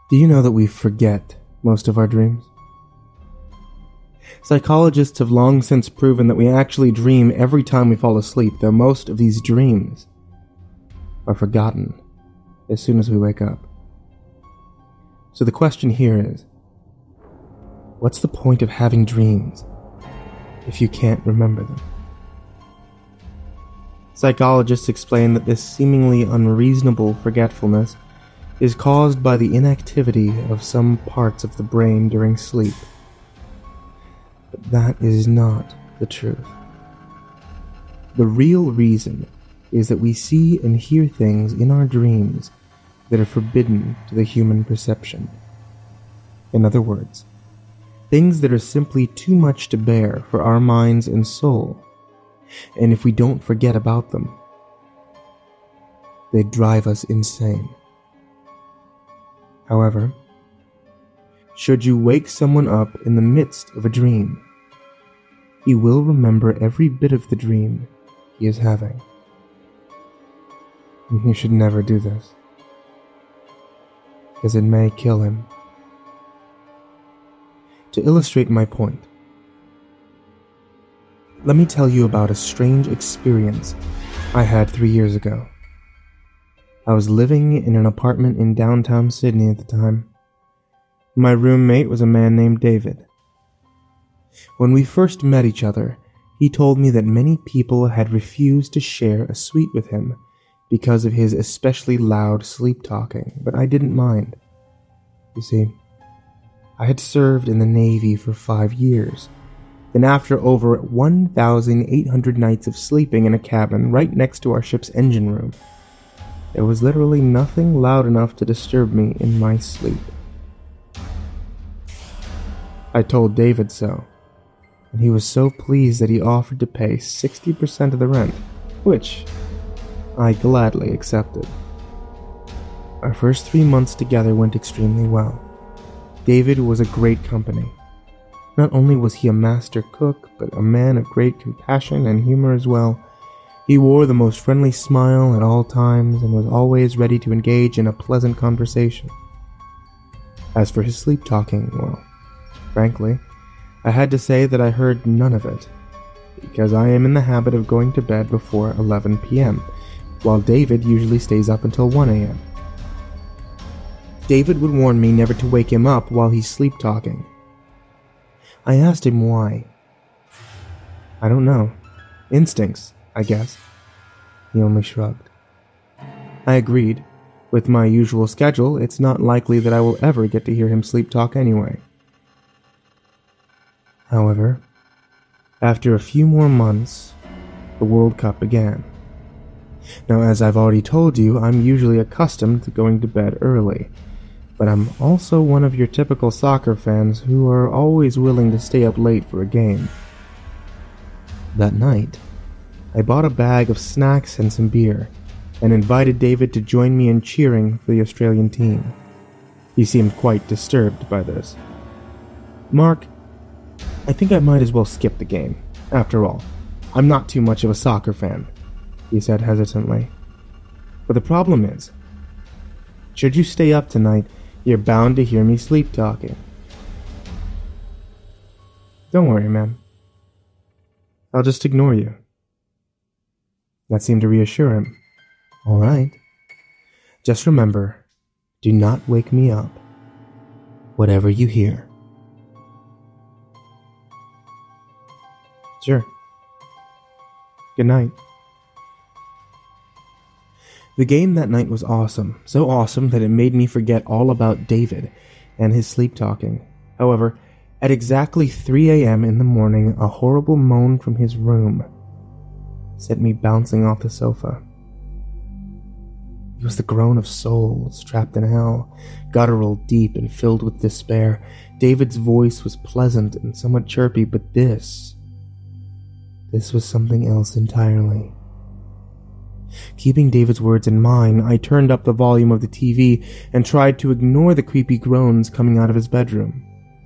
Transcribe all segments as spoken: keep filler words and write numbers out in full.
Do you know that we forget most of our dreams? Psychologists have long since proven that we actually dream every time we fall asleep, though most of these dreams are forgotten as soon as we wake up. So the question here is, what's the point of having dreams if you can't remember them? Psychologists explain that this seemingly unreasonable forgetfulness is caused by the inactivity of some parts of the brain during sleep. But that is not the truth. The real reason is that we see and hear things in our dreams that are forbidden to the human perception. In other words, things that are simply too much to bear for our minds and soul, and if we don't forget about them, they drive us insane. However, should you wake someone up in the midst of a dream, he will remember every bit of the dream he is having. You should never do this, because it may kill him. To illustrate my point, let me tell you about a strange experience I had three years ago. I was living in an apartment in downtown Sydney at the time. My roommate was a man named David. When we first met each other, he told me that many people had refused to share a suite with him because of his especially loud sleep-talking, but I didn't mind. You see, I had served in the Navy for five years, and after over one thousand eight hundred nights of sleeping in a cabin right next to our ship's engine room, there was literally nothing loud enough to disturb me in my sleep. I told David so, and he was so pleased that he offered to pay sixty percent of the rent, which I gladly accepted. Our first three months together went extremely well. David was a great company. Not only was he a master cook, but a man of great compassion and humor as well. He wore the most friendly smile at all times and was always ready to engage in a pleasant conversation. As for his sleep-talking, well, frankly, I had to say that I heard none of it, because I am in the habit of going to bed before eleven p.m., while David usually stays up until one a.m. David would warn me never to wake him up while he's sleep-talking. I asked him why. I don't know. Instincts, I guess. He only shrugged. I agreed. With my usual schedule, it's not likely that I will ever get to hear him sleep-talk anyway. However, after a few more months, the World Cup began. Now, as I've already told you, I'm usually accustomed to going to bed early, but I'm also one of your typical soccer fans who are always willing to stay up late for a game. That night, I bought a bag of snacks and some beer, and invited David to join me in cheering for the Australian team. He seemed quite disturbed by this. Mark, I think I might as well skip the game. After all, I'm not too much of a soccer fan, he said hesitantly. But the problem is, should you stay up tonight, you're bound to hear me sleep-talking. Don't worry, man. I'll just ignore you. That seemed to reassure him. All right. Just remember, do not wake me up, whatever you hear. Sure. Good night. The game that night was awesome, so awesome that it made me forget all about David and his sleep-talking. However, at exactly three a.m. in the morning, a horrible moan from his room sent me bouncing off the sofa. It was the groan of souls trapped in hell, guttural, deep, and filled with despair. David's voice was pleasant and somewhat chirpy, but this... This was something else entirely. Keeping David's words in mind, I turned up the volume of the T V and tried to ignore the creepy groans coming out of his bedroom.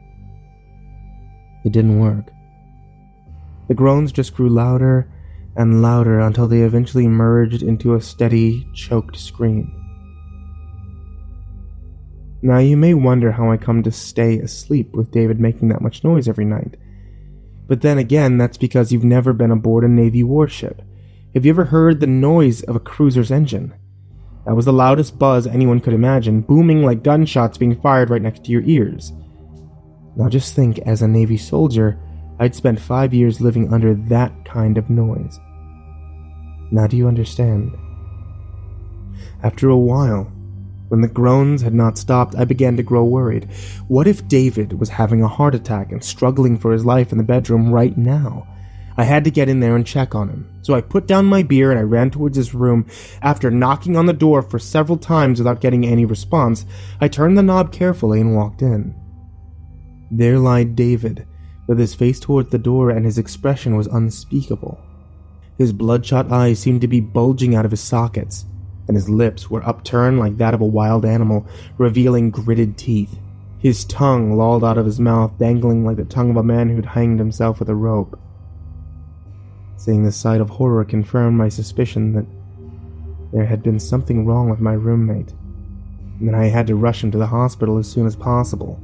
It didn't work. The groans just grew louder and louder until they eventually merged into a steady, choked scream. Now you may wonder how I come to stay asleep with David making that much noise every night. But then again, that's because you've never been aboard a Navy warship. Have you ever heard the noise of a cruiser's engine? That was the loudest buzz anyone could imagine, booming like gunshots being fired right next to your ears. Now just think, as a Navy soldier, I'd spent five years living under that kind of noise. Now do you understand? After a while, when the groans had not stopped, I began to grow worried. What if David was having a heart attack and struggling for his life in the bedroom right now? I had to get in there and check on him. So I put down my beer and I ran towards his room. After knocking on the door for several times without getting any response, I turned the knob carefully and walked in. There lied David, with his face towards the door, and his expression was unspeakable. His bloodshot eyes seemed to be bulging out of his sockets, and his lips were upturned like that of a wild animal, revealing gritted teeth. His tongue lolled out of his mouth, dangling like the tongue of a man who'd hanged himself with a rope. Seeing this sight of horror confirmed my suspicion that there had been something wrong with my roommate, and that I had to rush him to the hospital as soon as possible.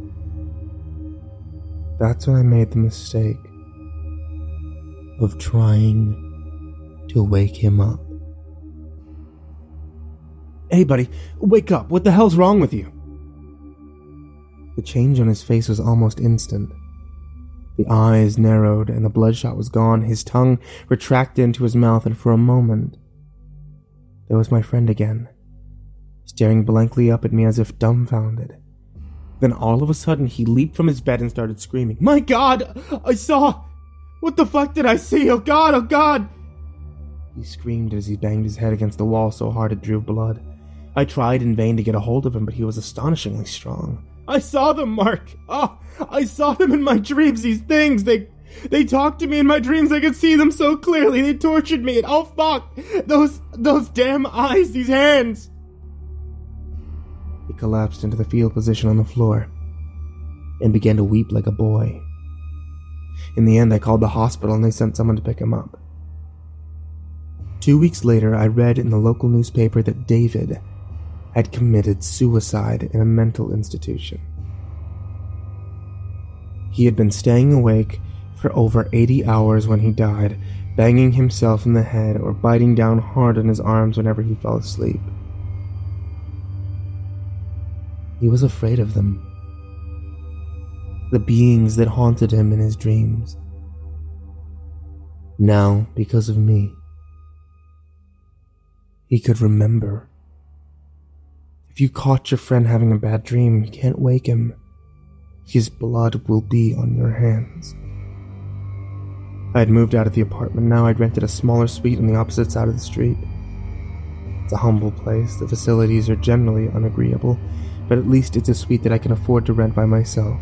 That's when I made the mistake of trying to wake him up. "Hey buddy, wake up, what the hell's wrong with you?" The change on his face was almost instant. The eyes narrowed and the bloodshot was gone, his tongue retracted into his mouth, and for a moment, there was my friend again, staring blankly up at me as if dumbfounded. Then all of a sudden, he leaped from his bed and started screaming, "My God! I saw! What the fuck did I see? Oh God! Oh God!" He screamed as he banged his head against the wall so hard it drew blood. I tried in vain to get a hold of him, but he was astonishingly strong. "I saw them, Mark! Oh, I saw them in my dreams, these things! They they talked to me in my dreams, I could see them so clearly, they tortured me, and oh fuck! Those, those damn eyes, these hands!" He collapsed into the fetal position on the floor and began to weep like a boy. In the end, I called the hospital and they sent someone to pick him up. Two weeks later, I read in the local newspaper that David had committed suicide in a mental institution. He had been staying awake for over eighty hours when he died, banging himself in the head or biting down hard on his arms whenever he fell asleep. He was afraid of them, the beings that haunted him in his dreams. Now, because of me, he could remember. If you caught your friend having a bad dream, you can't wake him. His blood will be on your hands. I had moved out of the apartment. Now I'd rented a smaller suite on the opposite side of the street. It's a humble place. The facilities are generally unagreeable, but at least it's a suite that I can afford to rent by myself.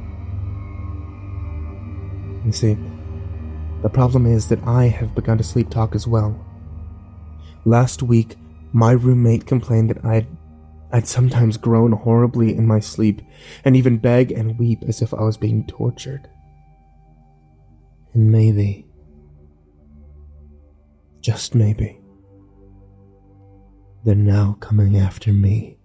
You see, the problem is that I have begun to sleep talk as well. Last week, my roommate complained that I'd, I'd sometimes groan horribly in my sleep, and even beg and weep as if I was being tortured. And maybe, just maybe, they're now coming after me.